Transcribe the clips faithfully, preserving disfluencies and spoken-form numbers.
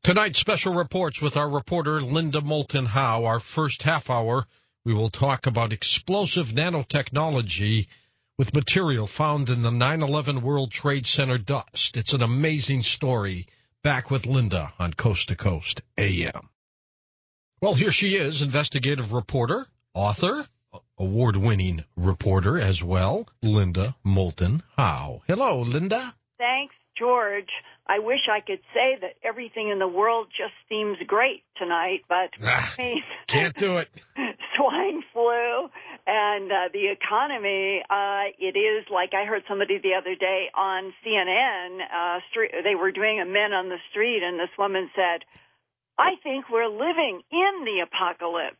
Tonight, special reports with our reporter Linda Moulton Howe. Our first half hour, we will talk about explosive nanotechnology with material found in the nine eleven World Trade Center dust. It's an amazing story. Back with Linda on Coast to Coast A M. Well, here she is, investigative reporter, author, award-winning reporter as well, Linda Moulton Howe. Hello, Linda. Thanks, George. I wish I could say that everything in the world just seems great tonight, but ah, I mean, can't do it. Swine flu and uh, the economy, uh, it is like I heard somebody the other day on C N N, uh, street, they were doing a Men on the Street, and this woman said, I think we're living in the apocalypse.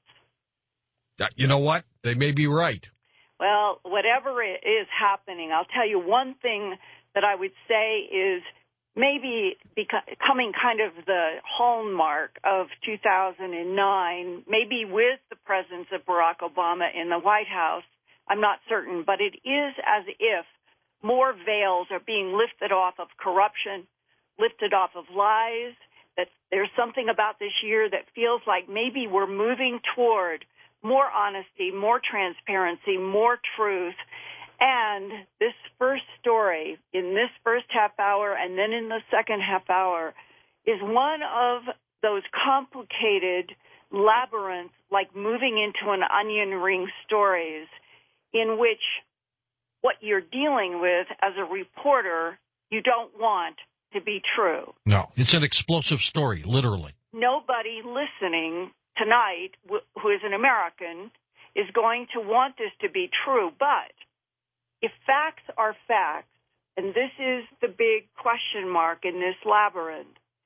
You know what? They may be right. Well, whatever is happening, I'll tell you one thing that I would say is maybe becoming kind of the hallmark of two thousand nine, maybe with the presence of Barack Obama in the White House. I'm not certain, but it is as if more veils are being lifted off of corruption, lifted off of lies, that there's something about this year that feels like maybe we're moving toward more honesty, more transparency, more truth. And this first story in this first half hour and then in the second half hour is one of those complicated labyrinths, like moving into an onion ring stories, in which what you're dealing with as a reporter, you don't want to be true. No, it's an explosive story, literally. Nobody listening tonight who is an American is going to want this to be true, but if facts are facts, and this is the big question mark in this labyrinth,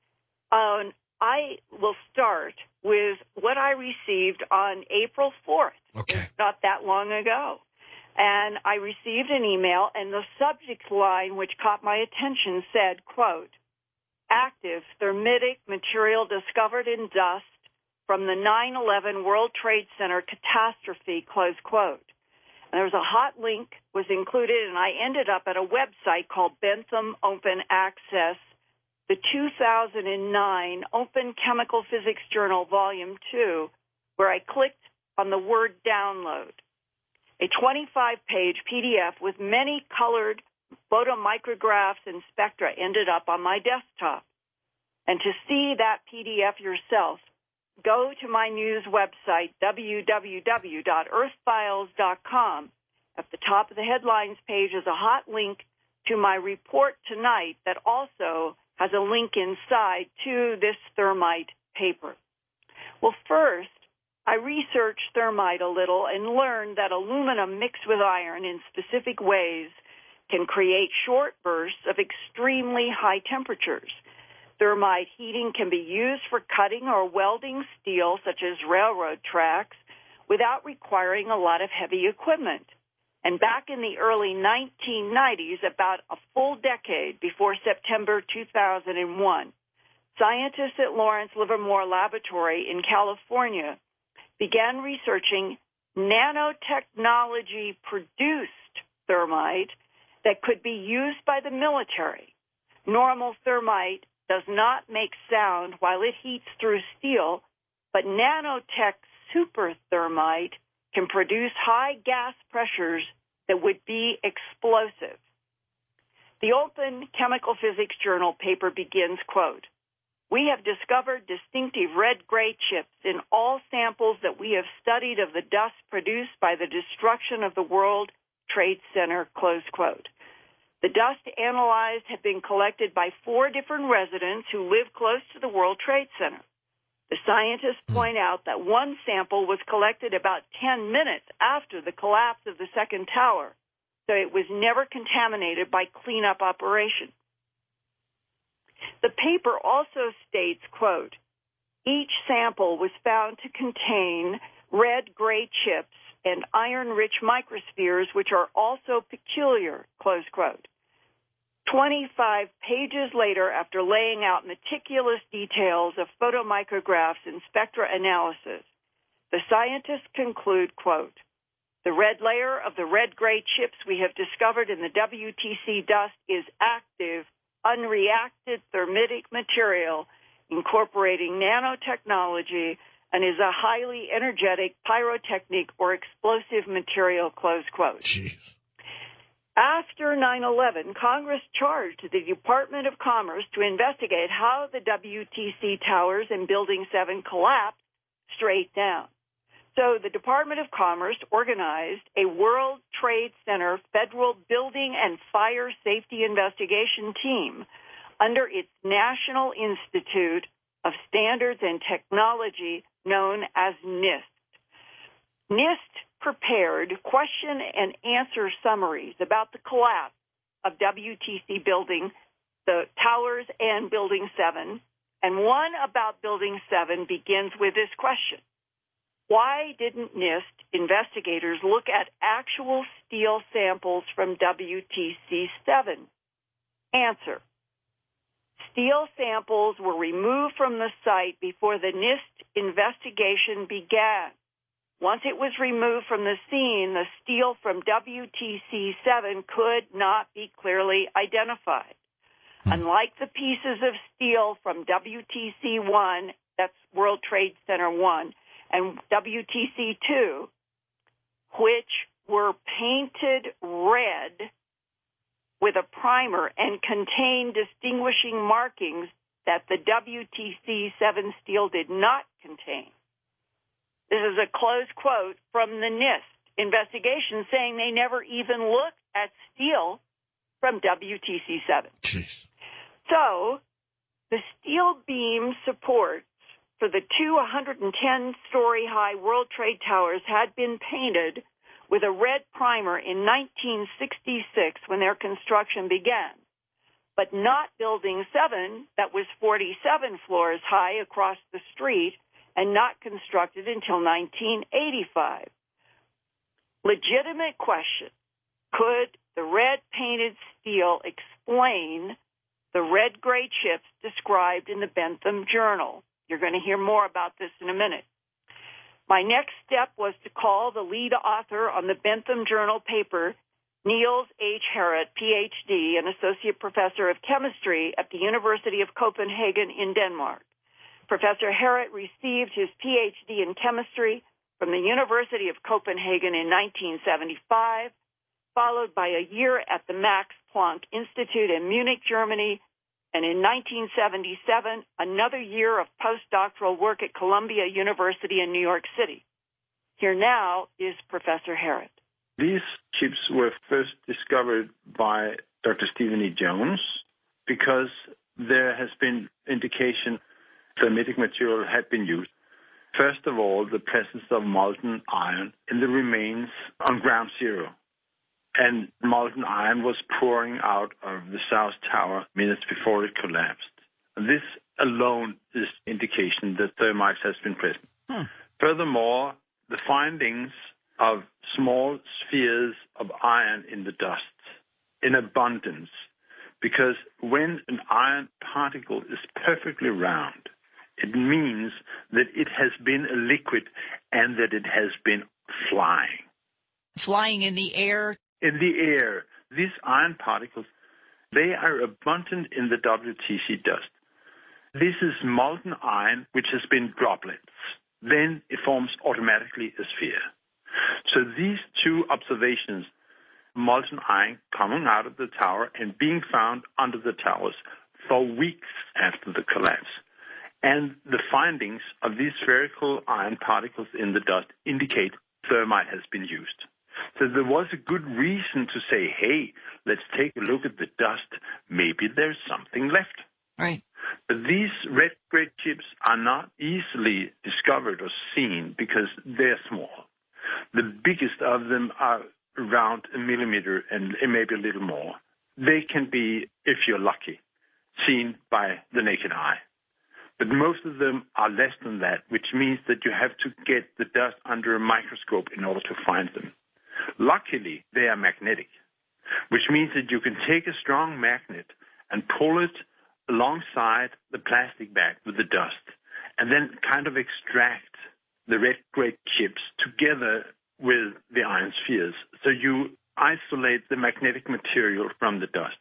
um, I will start with what I received on April fourth, okay. Not that long ago. And I received an email, and the subject line, which caught my attention, said, quote, active thermitic material discovered in dust from the nine eleven World Trade Center catastrophe, close quote. And there was a hot link was included, and I ended up at a website called Bentham Open Access, the two thousand nine Open Chemical Physics Journal, Volume two, where I clicked on the word download. A twenty-five page P D F with many colored photomicrographs and spectra ended up on my desktop. And to see that P D F yourself, go to my news website, w w w dot earth files dot com. At the top of the headlines page is a hot link to my report tonight that also has a link inside to this thermite paper. Well, first, I researched thermite a little and learned that aluminum mixed with iron in specific ways can create short bursts of extremely high temperatures. Thermite heating can be used for cutting or welding steel, such as railroad tracks, without requiring a lot of heavy equipment. And back in the early nineteen nineties, about a full decade before September two thousand one, scientists at Lawrence Livermore Laboratory in California began researching nanotechnology-produced thermite that could be used by the military. Normal thermite does not make sound while it heats through steel, but nanotech super thermite can produce high gas pressures that would be explosive. The Open Chemical Physics Journal paper begins, quote, we have discovered distinctive red-gray chips in all samples that we have studied of the dust produced by the destruction of the World Trade Center, close quote. The dust analyzed had been collected by four different residents who live close to the World Trade Center. The scientists point out that one sample was collected about ten minutes after the collapse of the second tower, so it was never contaminated by cleanup operation. The paper also states, quote, each sample was found to contain red-gray chips and iron-rich microspheres, which are also peculiar, close quote. twenty-five pages later, after laying out meticulous details of photomicrographs and spectra analysis, the scientists conclude, quote, the red layer of the red-gray chips we have discovered in the W T C dust is active, unreacted thermitic material incorporating nanotechnology, and is a highly energetic pyrotechnic or explosive material, close quote. Jeez. After nine eleven, Congress charged the Department of Commerce to investigate how the W T C towers in Building seven collapsed straight down. So the Department of Commerce organized a World Trade Center federal building and fire safety investigation team under its National Institute of Standards and Technology, known as NIST. NIST prepared question and answer summaries about the collapse of W T C building, the towers and Building seven, and one about Building seven begins with this question. Why didn't NIST investigators look at actual steel samples from W T C seven? Answer. Steel samples were removed from the site before the NIST investigation began. Once it was removed from the scene, the steel from W T C seven could not be clearly identified. Unlike the pieces of steel from W T C one, that's World Trade Center one, and W T C two, which were painted red with a primer and contained distinguishing markings that the W T C seven steel did not contain. This is a close quote from the NIST investigation saying they never even looked at steel from W T C seven. Jeez. So the steel beam supports for the two one hundred ten story high World Trade Towers had been painted with a red primer in nineteen sixty-six when their construction began, but not Building seven that was forty-seven floors high across the street and not constructed until nineteen eighty-five. Legitimate question. Could the red painted steel explain the red-gray chips described in the Bentham Journal? You're going to hear more about this in a minute. My next step was to call the lead author on the Bentham Journal paper, Niels H. Harrit, P H D, an associate professor of chemistry at the University of Copenhagen in Denmark. Professor Harrit received his P H D in chemistry from the University of Copenhagen in nineteen seventy-five, followed by a year at the Max Planck Institute in Munich, Germany, and in nineteen seventy-seven, another year of postdoctoral work at Columbia University in New York City. Here now is Professor Harrit. These chips were first discovered by Doctor Stephen E. Jones because there has been indication thermitic material had been used. First of all, the presence of molten iron in the remains on ground zero. And molten iron was pouring out of the South Tower minutes before it collapsed. This alone is indication that thermites has been present. Hmm. Furthermore, the findings of small spheres of iron in the dust in abundance, because when an iron particle is perfectly round, it means that it has been a liquid and that it has been flying. Flying in the air? In the air. These iron particles, they are abundant in the W T C dust. This is molten iron which has been droplets. Then it forms automatically a sphere. So these two observations, molten iron coming out of the tower and being found under the towers for weeks after the collapse, and the findings of these spherical iron particles in the dust indicate thermite has been used. So there was a good reason to say, hey, let's take a look at the dust. Maybe there's something left. Right. But these red gray chips are not easily discovered or seen because they're small. The biggest of them are around a millimeter and maybe a little more. They can be, if you're lucky, seen by the naked eye. But most of them are less than that, which means that you have to get the dust under a microscope in order to find them. Luckily, they are magnetic, which means that you can take a strong magnet and pull it alongside the plastic bag with the dust, and then kind of extract the red-gray chips together with the iron spheres. So you isolate the magnetic material from the dust.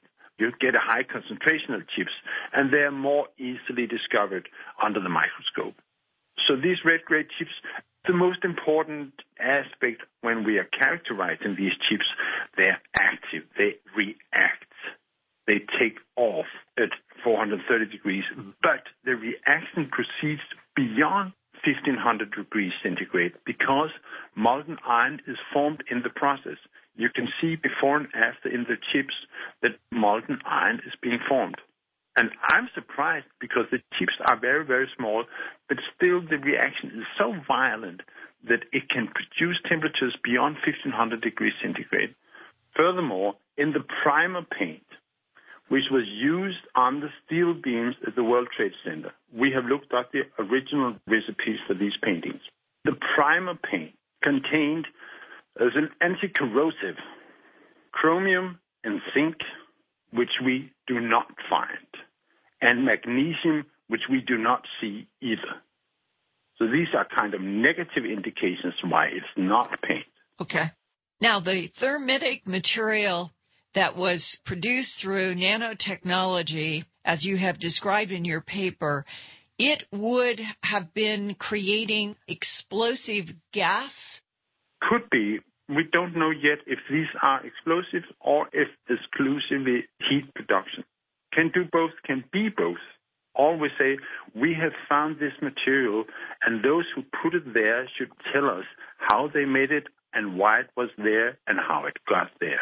You get a high concentration of chips, and they're more easily discovered under the microscope. So these red-grade chips, the most important aspect when we are characterizing these chips, they're active. They react. They take off at four hundred thirty degrees, but the reaction proceeds beyond fifteen hundred degrees centigrade because molten iron is formed in the process. You can see before and after in the chips that molten iron is being formed. And I'm surprised because the chips are very, very small, but still the reaction is so violent that it can produce temperatures beyond fifteen hundred degrees centigrade. Furthermore, in the primer paint, which was used on the steel beams at the World Trade Center, we have looked at the original recipes for these paintings. The primer paint contained as an anti-corrosive chromium and zinc, which we do not find, and magnesium, which we do not see either. So these are kind of negative indications why it's not paint. Okay. Now, the thermitic material that was produced through nanotechnology, as you have described in your paper, it would have been creating explosive gas? Could be. We don't know yet if these are explosives or if exclusively heat production. Can do both, can be both. Always say, we have found this material, and those who put it there should tell us how they made it and why it was there and how it got there.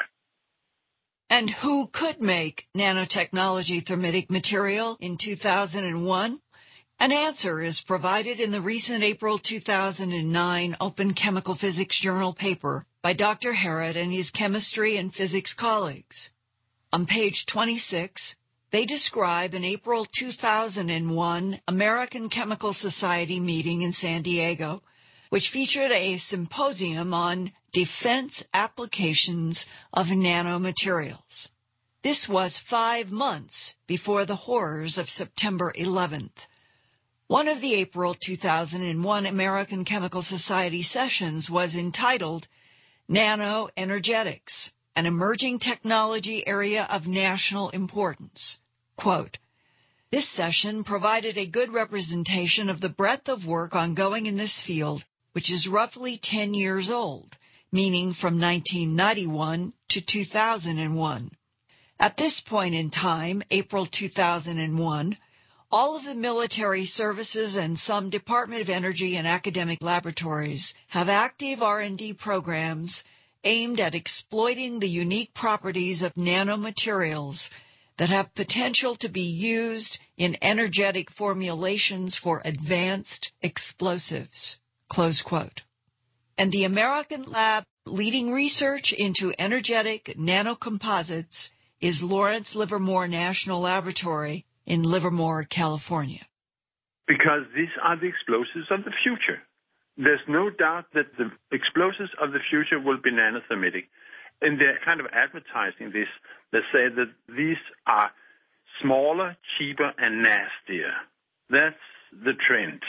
And who could make nanotechnology thermitic material in two thousand one? An answer is provided in the recent April two thousand nine Open Chemical Physics Journal paper by Doctor Harrod and his chemistry and physics colleagues. On page twenty-six, they describe an April two thousand one American Chemical Society meeting in San Diego, which featured a symposium on defense applications of nanomaterials. This was five months before the horrors of September eleventh. One of the April two thousand one American Chemical Society sessions was entitled Nanoenergetics, an emerging technology area of national importance. Quote, this session provided a good representation of the breadth of work ongoing in this field, which is roughly ten years old, meaning from nineteen ninety-one to two thousand one. At this point in time, April two thousand one, all of the military services and some Department of Energy and academic laboratories have active R and D programs aimed at exploiting the unique properties of nanomaterials that have potential to be used in energetic formulations for advanced explosives. Close quote. And the American lab leading research into energetic nanocomposites is Lawrence Livermore National Laboratory in Livermore, California. Because these are the explosives of the future. There's no doubt that the explosives of the future will be nanothermitic. And they're kind of advertising this. They say that these are smaller, cheaper, and nastier. That's the trend.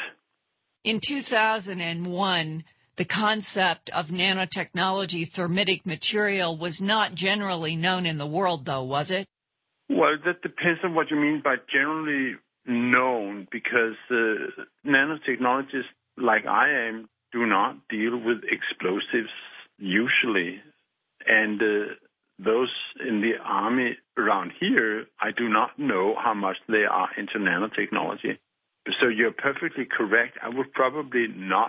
In two thousand one, the concept of nanotechnology thermitic material was not generally known in the world, though, was it? Well, that depends on what you mean by generally known, because uh, nanotechnologists like I am do not deal with explosives usually. And uh, those in the army around here, I do not know how much they are into nanotechnology. So you're perfectly correct. I would probably not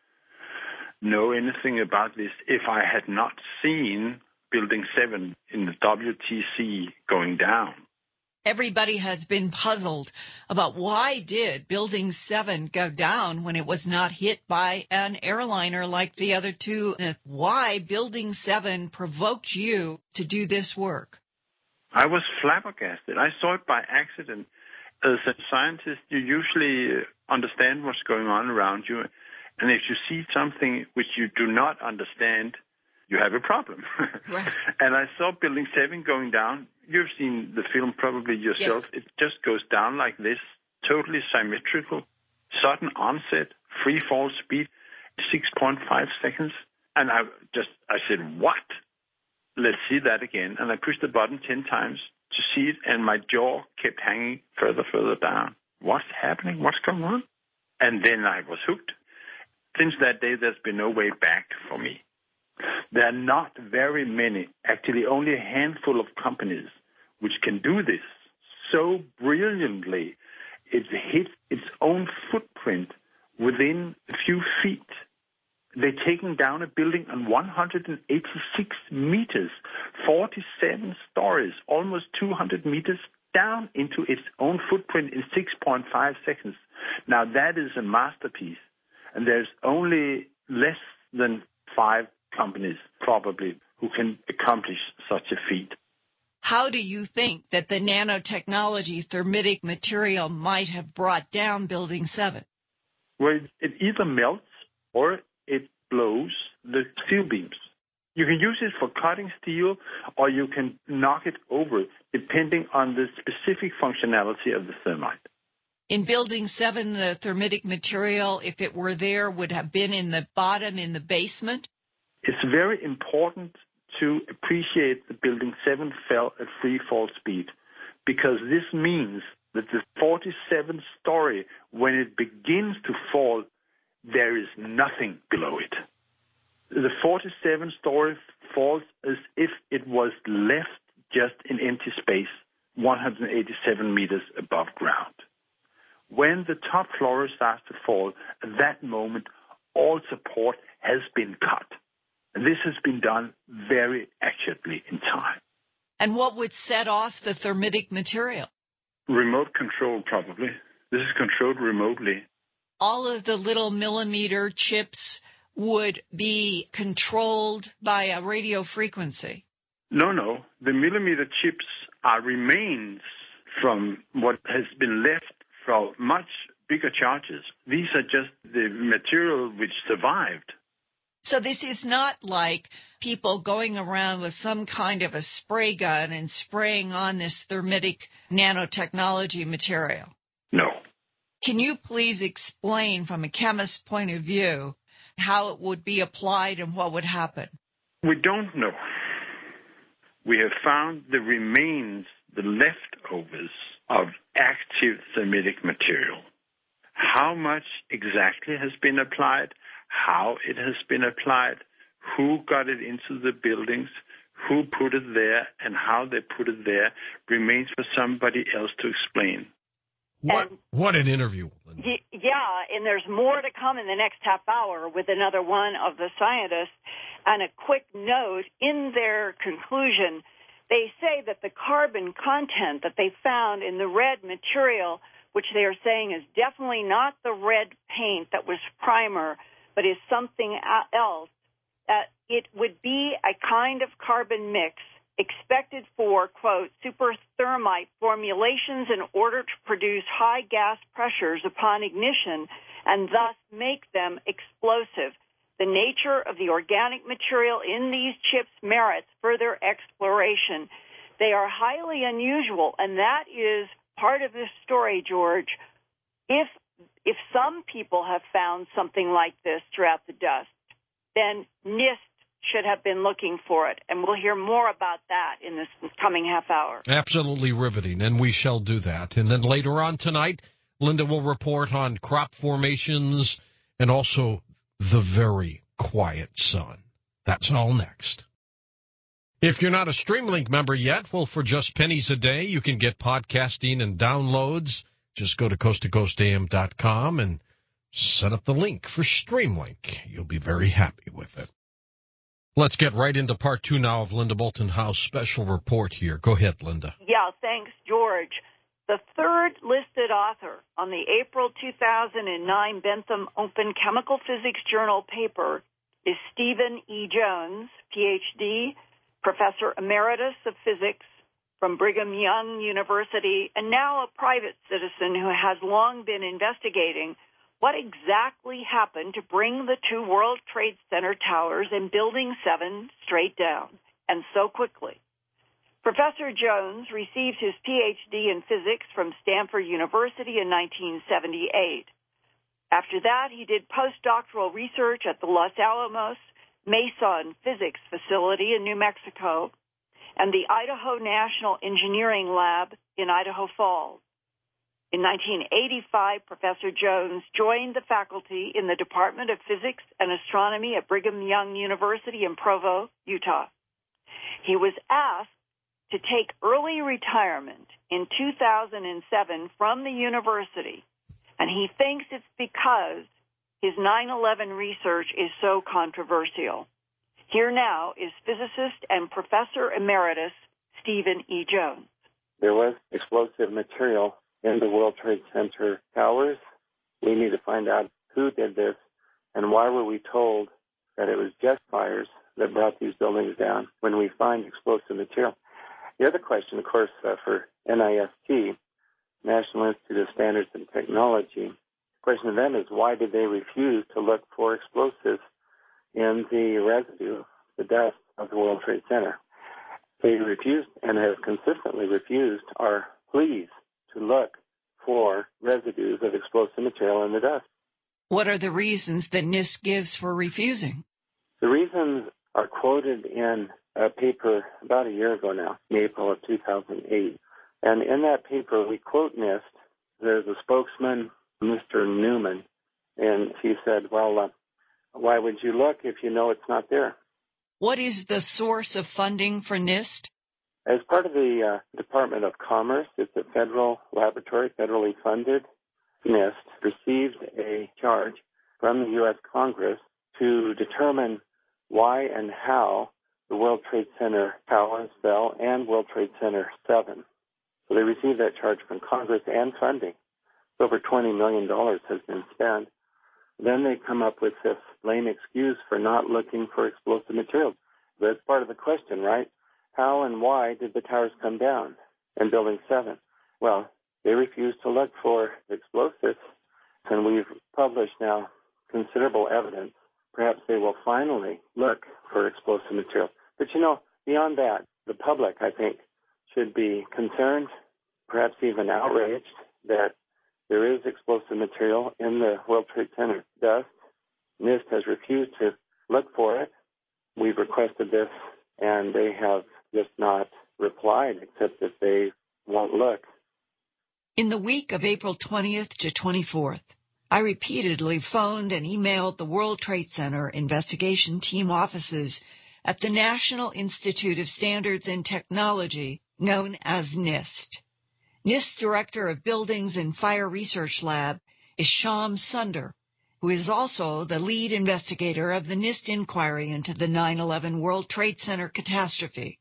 know anything about this if I had not seen Building seven in the W T C going down. Everybody has been puzzled about why did Building seven go down when it was not hit by an airliner like the other two. Why Building seven provoked you to do this work? I was flabbergasted. I saw it by accident. As a scientist, you usually understand what's going on around you. And if you see something which you do not understand, you have a problem. Right. And I saw Building seven going down. You've seen the film probably yourself. Yes. It just goes down like this, totally symmetrical, sudden onset, free fall speed, six point five seconds. And I just, I said, what? Let's see that again. And I pushed the button ten times to see it, and my jaw kept hanging further, further down. What's happening? What's going on? And then I was hooked. Since that day, there's been no way back for me. There are not very many, actually only a handful of companies which can do this so brilliantly. It hits its own footprint within a few feet. They're taking down a building on one hundred eighty-six meters, forty-seven stories, almost two hundred meters down into its own footprint in six point five seconds. Now, that is a masterpiece. And there's only less than five companies, probably, who can accomplish such a feat. How do you think that the nanotechnology thermitic material might have brought down Building seven? Well, it either melts or it blows the steel beams. You can use it for cutting steel, or you can knock it over, depending on the specific functionality of the thermite. In Building seven, the thermitic material, if it were there, would have been in the bottom, in the basement? It's very important to appreciate that Building seven fell at free fall speed, because this means that the forty-seventh story, when it begins to fall, there is nothing below it. The forty-seventh story falls as if it was left just in empty space, one hundred eighty-seven meters above ground. When the top floor starts to fall, at that moment, all support has been cut. And this has been done very accurately in time. And what would set off the thermitic material? Remote control, probably. This is controlled remotely. All of the little millimeter chips would be controlled by a radio frequency. No, no. The millimeter chips are remains from what has been left from much bigger charges. These are just the material which survived. So this is not like people going around with some kind of a spray gun and spraying on this thermitic nanotechnology material. No. Can you please explain from a chemist's point of view how it would be applied and what would happen? We don't know. We have found the remains, the leftovers of active thermitic material. How much exactly has been applied, how it has been applied, who got it into the buildings, who put it there, and how they put it there remains for somebody else to explain. What what an interview. Y- yeah, and there's more to come in the next half hour with another one of the scientists. And a quick note, in their conclusion, they say that the carbon content that they found in the red material, which they are saying is definitely not the red paint that was primer, but is something else, that it would be a kind of carbon mix expected for, quote, superthermite formulations in order to produce high gas pressures upon ignition and thus make them explosive. The nature of the organic material in these chips merits further exploration. They are highly unusual, and that is part of this story, George. If if some people have found something like this throughout the dust, then NIST should have been looking for it, and we'll hear more about that in this coming half hour. Absolutely riveting, and we shall do that. And then later on tonight, Linda will report on crop formations and also the very quiet sun. That's all next. If you're not a StreamLink member yet, well, for just pennies a day, you can get podcasting and downloads. Just go to coast to coast a m dot com and set up the link for StreamLink. You'll be very happy with it. Let's get right into part two now of Linda Moulton Howe's special report here. Go ahead, Linda. Yeah, thanks, George. The third listed author on the April two thousand nine Bentham Open Chemical Physics Journal paper is Stephen E. Jones, P H D, Professor Emeritus of Physics from Brigham Young University, and now a private citizen who has long been investigating what exactly happened to bring the two World Trade Center towers and Building seven straight down, and so quickly. Professor Jones received his P H D in physics from Stanford University in nineteen seventy-eight. After that, he did postdoctoral research at the Los Alamos Mason Physics Facility in New Mexico, and the Idaho National Engineering Lab in Idaho Falls. In nineteen eighty-five, Professor Jones joined the faculty in the Department of Physics and Astronomy at Brigham Young University in Provo, Utah. He was asked to take early retirement in two thousand seven from the university, and he thinks it's because his nine eleven research is so controversial. Here now is physicist and professor emeritus Stephen E. Jones. There was explosive material in the World Trade Center towers. We need to find out who did this and why were we told that it was jet fires that brought these buildings down when we find explosive material. The other question, of course, uh, for N I S T, National Institute of Standards and Technology, the question to them is why did they refuse to look for explosives in the residue, the dust of the World Trade Center? They refused and have consistently refused our pleas to look for residues of explosive material in the dust. What are the reasons that NIST gives for refusing? The reasons are quoted in a paper about a year ago now, in April of two thousand eight. And in that paper, we quote NIST. There's a spokesman, Mister Newman, and he said, well, uh, why would you look if you know it's not there? What is the source of funding for NIST? As part of the uh, Department of Commerce, it's a federal laboratory, federally funded. NIST received a charge from the U S Congress to determine why and how the World Trade Center towers fell and World Trade Center seven. So they received that charge from Congress and funding. Over twenty million dollars has been spent. Then they come up with this lame excuse for not looking for explosive materials. That's part of the question, right? How and why did the towers come down in Building seven? Well, they refused to look for explosives, and we've published now considerable evidence. Perhaps they will finally look for explosive material. But, you know, beyond that, the public, I think, should be concerned, perhaps even outraged, that there is explosive material in the World Trade Center dust. NIST has refused to look for it. We've requested this, and they have just not replied, except that they won't look. In the week of April twentieth to twenty-fourth, I repeatedly phoned and emailed the World Trade Center investigation team offices at the National Institute of Standards and Technology, known as NIST. NIST Director of Buildings and Fire Research Lab is Shyam Sunder, who is also the lead investigator of the NIST inquiry into the nine eleven World Trade Center catastrophe.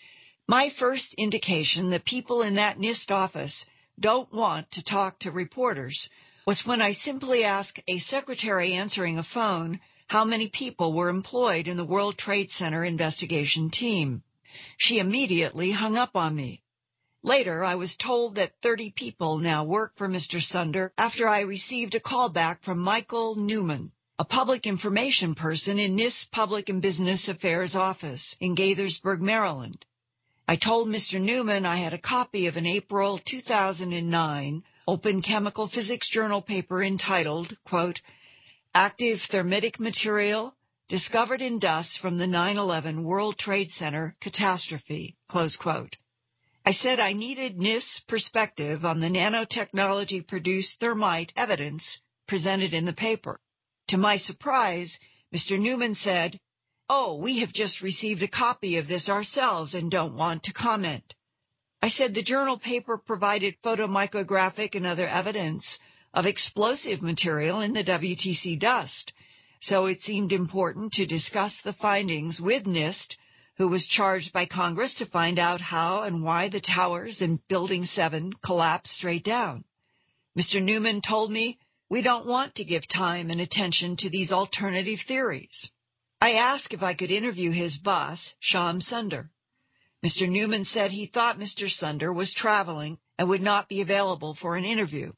My first indication that people in that NIST office don't want to talk to reporters was when I simply asked a secretary answering a phone how many people were employed in the World Trade Center investigation team. She immediately hung up on me. Later, I was told that thirty people now work for Mister Sunder after I received a call back from Michael Newman, a public information person in NIST Public and Business Affairs office in Gaithersburg, Maryland. I told Mister Newman I had a copy of an April two thousand nine Open Chemical Physics Journal paper entitled, quote, Active Thermitic Material Discovered in Dust from the nine eleven World Trade Center Catastrophe, close quote. I said I needed NIST's perspective on the nanotechnology-produced thermite evidence presented in the paper. To my surprise, Mister Newman said, Oh, we have just received a copy of this ourselves and don't want to comment. I said the journal paper provided photomicrographic and other evidence of explosive material in the W T C dust, so it seemed important to discuss the findings with NIST, who was charged by Congress to find out how and why the towers in Building seven collapsed straight down. Mister Newman told me we don't want to give time and attention to these alternative theories. I asked if I could interview his boss, Shyam Sunder. Mister Newman said he thought Mister Sunder was traveling and would not be available for an interview.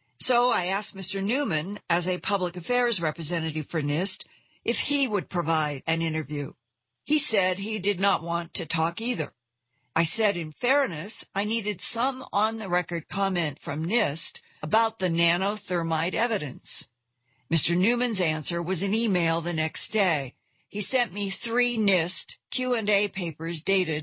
So I asked Mister Newman, as a public affairs representative for NIST, if he would provide an interview. He said he did not want to talk either. I said, in fairness, I needed some on-the-record comment from NIST about the nanothermite evidence. Mister Newman's answer was an email the next day. He sent me three NIST Q and A papers dated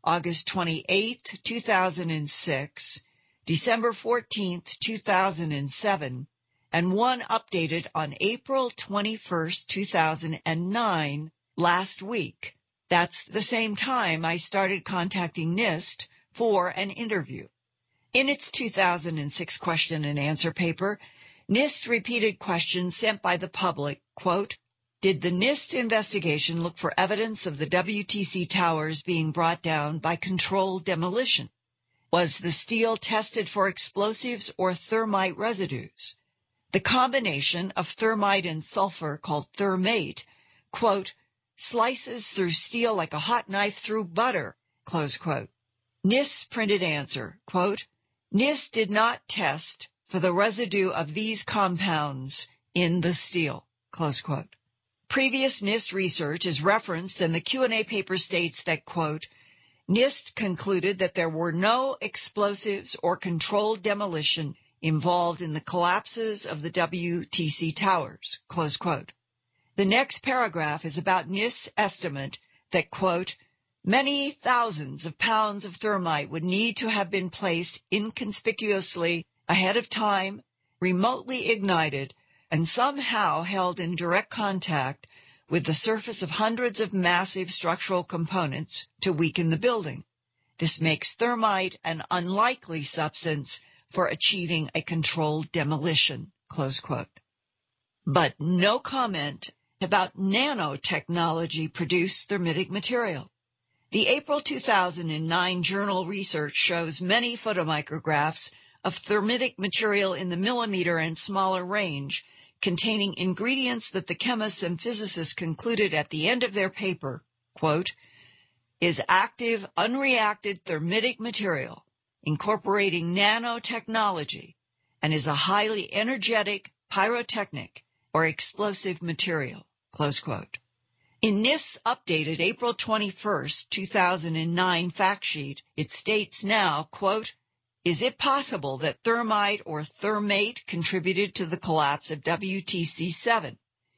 August twenty-eighth, two thousand six, December fourteenth, two thousand seven, and one updated on April twenty-first, two thousand nine, last week. That's the same time I started contacting NIST for an interview. In its two thousand six question and answer paper, NIST repeated questions sent by the public, quote, "Did the NIST investigation look for evidence of the W T C towers being brought down by controlled demolition? Was the steel tested for explosives or thermite residues? The combination of thermite and sulfur, called thermate, quote, slices through steel like a hot knife through butter," close quote. NIST's printed answer, quote, "NIST did not test for the residue of these compounds in the steel," close quote. Previous NIST research is referenced, and the Q and A paper states that, quote, "NIST concluded that there were no explosives or controlled demolition involved in the collapses of the W T C towers," close quote. The next paragraph is about NIST's estimate that, quote, "Many thousands of pounds of thermite would need to have been placed inconspicuously ahead of time, remotely ignited, and somehow held in direct contact with the surface of hundreds of massive structural components to weaken the building. This makes thermite an unlikely substance for achieving a controlled demolition," close quote. But no comment about nanotechnology-produced thermitic material. The April two thousand nine journal research shows many photomicrographs of thermitic material in the millimeter and smaller range, containing ingredients that the chemists and physicists concluded at the end of their paper, quote, "is active, unreacted thermitic material incorporating nanotechnology and is a highly energetic pyrotechnic or explosive material," close quote. In NIST's updated April twenty-first, two thousand nine fact sheet, it states now, quote, "Is it possible that thermite or thermate contributed to the collapse of W T C seven?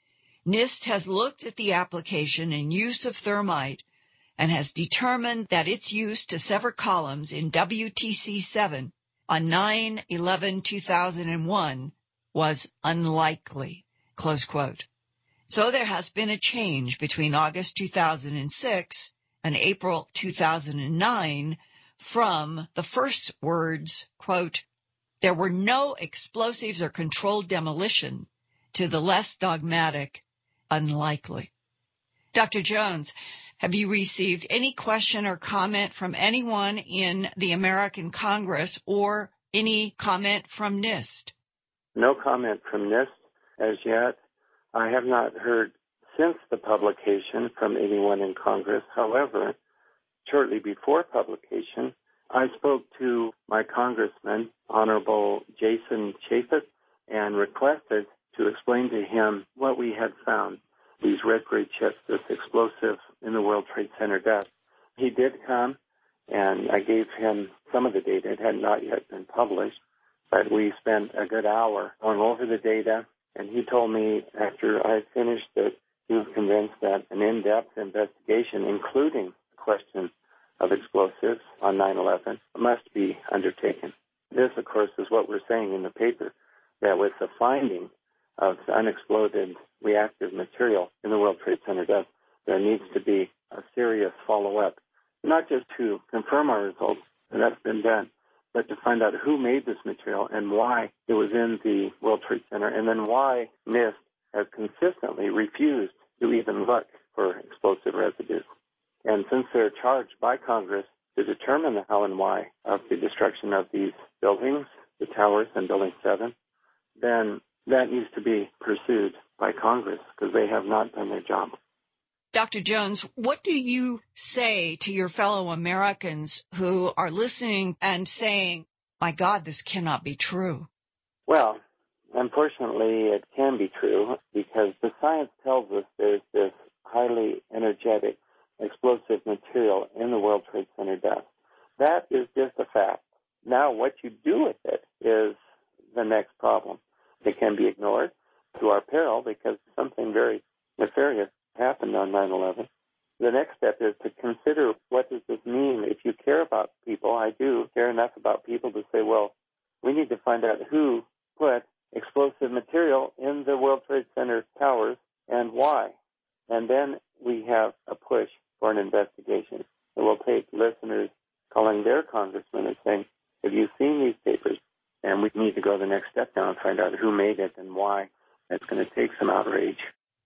NIST has looked at the application and use of thermite and has determined that its use to sever columns in W T C seven on nine eleven two thousand one was unlikely," close quote. So there has been a change between August two thousand six and April two thousand nine from the first words, quote, "There were no explosives or controlled demolition," to the less dogmatic, "unlikely." Doctor Jones, have you received any question or comment from anyone in the American Congress or any comment from NIST? No comment from NIST as yet. I have not heard since the publication from anyone in Congress. However, shortly before publication, I spoke to my congressman, Honorable Jason Chaffetz, and requested to explain to him what we had found, these red gray chips, this explosive in the World Trade Center death. He did come, and I gave him some of the data. It had not yet been published, but we spent a good hour going over the data. And he told me after I finished that he was convinced that an in-depth investigation, including the question of explosives on nine eleven, must be undertaken. This, of course, is what we're saying in the paper, that with the finding of the unexploded reactive material in the World Trade Center death, there needs to be a serious follow-up, not just to confirm our results, and that's been done, but to find out who made this material and why it was in the World Trade Center, and then why NIST has consistently refused to even look for explosive residues. And since they're charged by Congress to determine the how and why of the destruction of these buildings, the towers and Building seven, then that needs to be pursued by Congress because they have not done their job. Doctor Jones, what do you say to your fellow Americans who are listening and saying, my God, this cannot be true? Well, unfortunately, it can be true because the science tells us there's this highly energetic explosive material in the World Trade Center death. That is just a fact. Now, what you do with it is the next problem. It can be ignored to our peril because something very nefarious happened on nine eleven. the next step is to consider, what does this mean? If you care about people, I do care enough about people to say, well, we need to find out who put explosive material in the World Trade Center towers and why. And then we have a push for an investigation. It will take listeners calling their congressman and saying, have you seen these papers? And we need to go the next step now and find out who made it and why. It's going to take some outrage.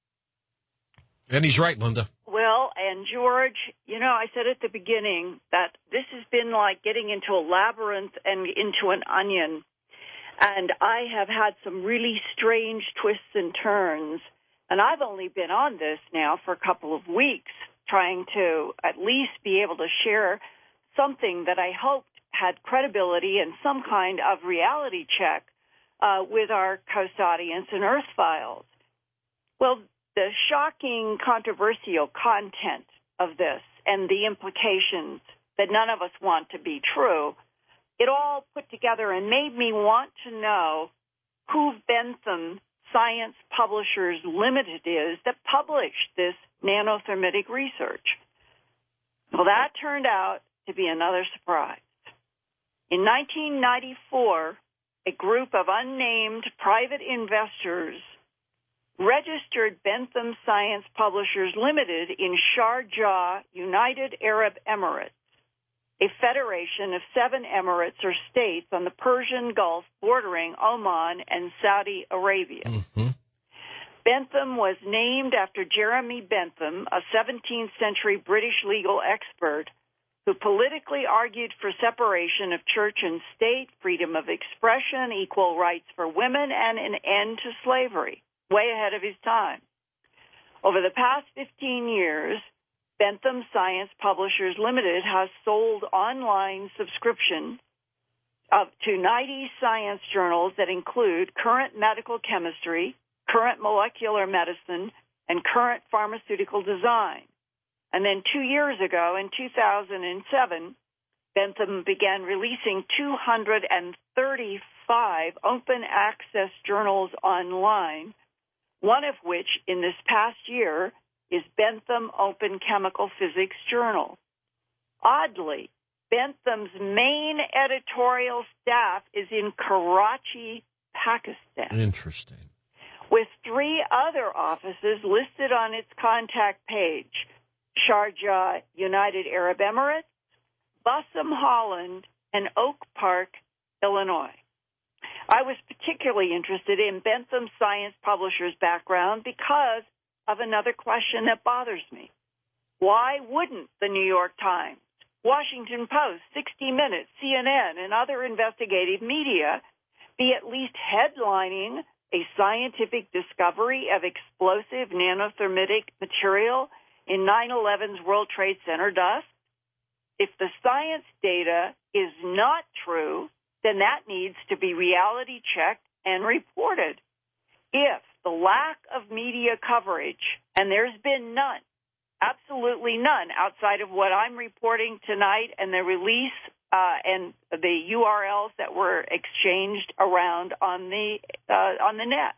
And he's right, Linda. Well, and George, you know, I said at the beginning that this has been like getting into a labyrinth and into an onion. And I have had some really strange twists and turns. And I've only been on this now for a couple of weeks, trying to at least be able to share something that I hoped had credibility and some kind of reality check uh, with our Coast audience and Earth Files. Well, the shocking, controversial content of this and the implications that none of us want to be true, it all put together and made me want to know who Bentham Science Publishers Limited is that published this nanothermitic research. Well, that turned out to be another surprise. In nineteen ninety-four, a group of unnamed private investors registered Bentham Science Publishers Limited in Sharjah, United Arab Emirates, a federation of seven emirates or states on the Persian Gulf bordering Oman and Saudi Arabia. Mm-hmm. Bentham was named after Jeremy Bentham, a seventeenth century British legal expert who politically argued for separation of church and state, freedom of expression, equal rights for women, and an end to slavery, way ahead of his time. Over the past fifteen years, Bentham Science Publishers Limited has sold online subscription of, to ninety science journals that include Current Medical Chemistry, Current Molecular Medicine, and Current Pharmaceutical Design. And then two years ago, in two thousand seven, Bentham began releasing two hundred thirty-five open access journals online, one of which in this past year is Bentham Open Chemical Physics Journal. Oddly, Bentham's main editorial staff is in Karachi, Pakistan. Interesting. With three other offices listed on its contact page: Sharjah, United Arab Emirates, Bussum, Holland, and Oak Park, Illinois. I was particularly interested in Bentham Science Publishers' background because of another question that bothers me. Why wouldn't the New York Times, Washington Post, sixty minutes, C N N, and other investigative media be at least headlining a scientific discovery of explosive nanothermitic material in nine eleven's World Trade Center dust? If the science data is not true, then that needs to be reality checked and reported. If the lack of media coverage, and there's been none, absolutely none, outside of what I'm reporting tonight and the release uh, and the U R Ls that were exchanged around on the uh, on the net.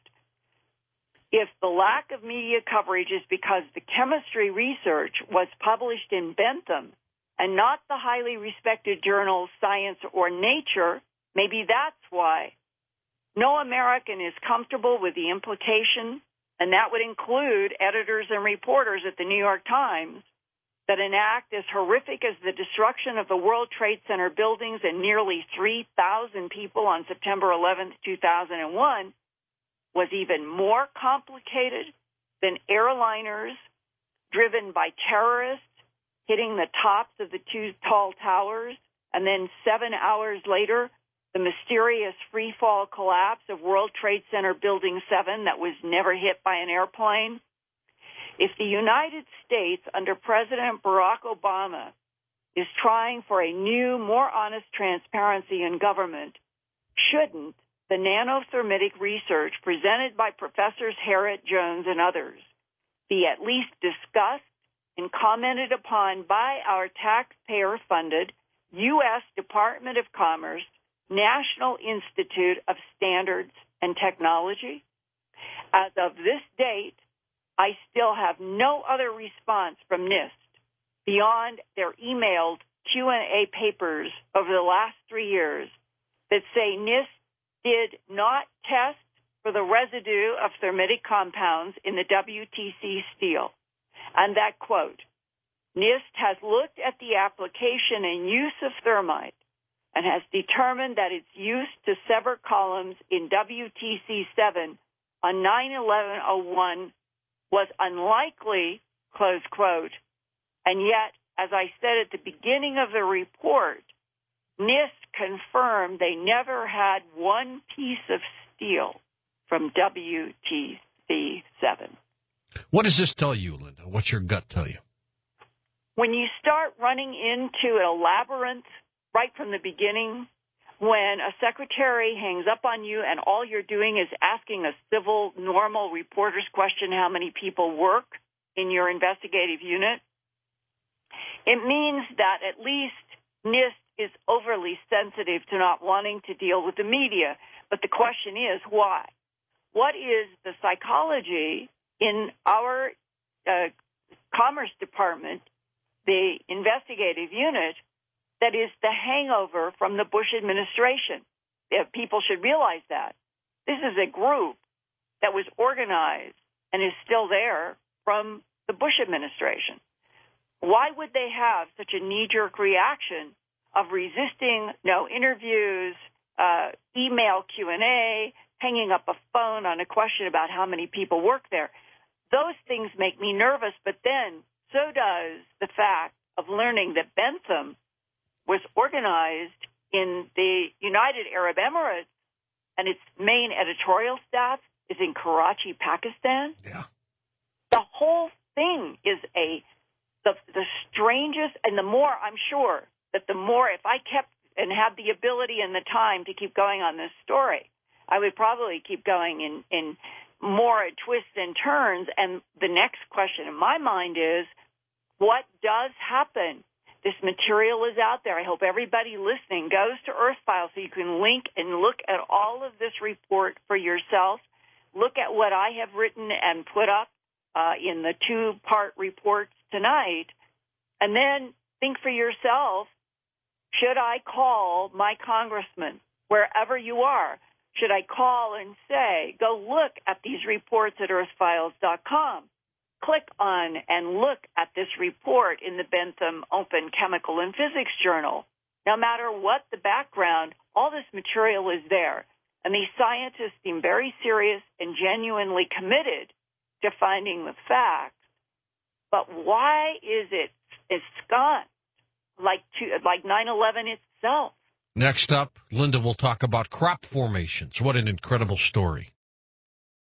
If the lack of media coverage is because the chemistry research was published in Bentham and not the highly respected journals Science or Nature, maybe that's why. No American is comfortable with the implication, and that would include editors and reporters at the New York Times, that an act as horrific as the destruction of the World Trade Center buildings and nearly three thousand people on September eleventh, two thousand one was even more complicated than airliners driven by terrorists hitting the tops of the two tall towers, and then seven hours later, the mysterious free-fall collapse of World Trade Center Building seven that was never hit by an airplane. If the United States, under President Barack Obama, is trying for a new, more honest transparency in government, shouldn't the nanothermitic research presented by Professors Harriet Jones and others be at least discussed and commented upon by our taxpayer-funded U S Department of Commerce National Institute of Standards and Technology? As of this date, I still have no other response from NIST beyond their emailed Q and A papers over the last three years that say NIST did not test for the residue of thermitic compounds in the W T C steel. And that quote, NIST has looked at the application and use of thermite and has determined that its use to sever columns in W T C seven on nine eleven oh one was unlikely, close quote, and yet, as I said at the beginning of the report, NIST confirmed they never had one piece of steel from W T C seven. What does this tell you, Linda? What's your gut tell you? When you start running into a labyrinth right from the beginning, when a secretary hangs up on you and all you're doing is asking a civil, normal reporter's question, how many people work in your investigative unit, it means that at least NIST is overly sensitive to not wanting to deal with the media. But the question is, why? What is the psychology in our uh, Commerce Department, the investigative unit, that is the hangover from the Bush administration? If people should realize that. This is a group that was organized and is still there from the Bush administration. Why would they have such a knee-jerk reaction of resisting no interviews, uh, email Q and A, hanging up a phone on a question about how many people work there? Those things make me nervous, but then so does the fact of learning that Bentham was organized in the United Arab Emirates, and its main editorial staff is in Karachi, Pakistan. Yeah. The whole thing is a the, the strangest, and the more, I'm sure, that the more, if I kept and had the ability and the time to keep going on this story, I would probably keep going in, in more twists and turns. And the next question in my mind is, what does happen? This material is out there. I hope everybody listening goes to Earthfile so you can link and look at all of this report for yourself. Look at what I have written and put up uh, in the two-part reports tonight, and then think for yourself, should I call my congressman wherever you are? Should I call and say, go look at these reports at earth files dot com? Click on and look at this report in the Bentham Open Chemical and Physics Journal. No matter what the background, all this material is there. And these scientists seem very serious and genuinely committed to finding the facts. But why is it ensconced like to, like nine eleven itself? Next up, Linda will talk about crop formations. What an incredible story.